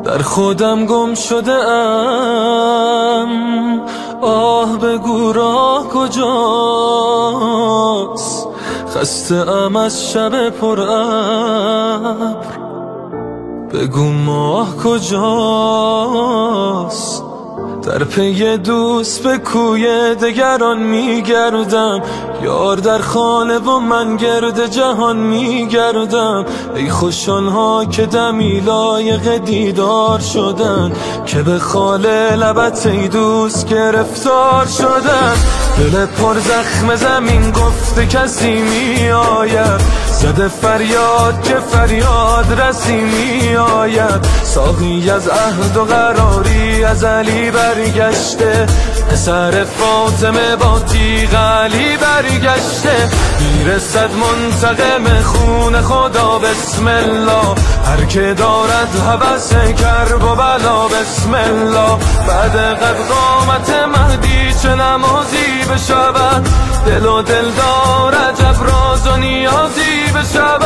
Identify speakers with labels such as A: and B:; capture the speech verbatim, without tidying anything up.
A: در خودم گم شده ام، آه بگو راه کجاست؟ خسته ام از شب پر ابر، بگو ماه کجاست؟ در پی دوست به کوی دگران میگردم، یار در خانه و من گرد جهان میگردم. ای خوش آنها که دمی لایق دیدار شدن، که به خال لبت ای دوست گرفتار شدن. دل پر زخم زمین گفته کسی می آید، زده فریاد که فریاد رسی می آید. ساقی از عهد و قراری از علی برگشته، پسر فاطمه با تیغ علی برگشته. میرسد منتقم خون خدا بسم الله، هر که دارد هوس کرب و بلا بسم الله. بعد قد قامت مهدی چه نمازی بشود، دل و دل دار عجب راز و نیازی بشود.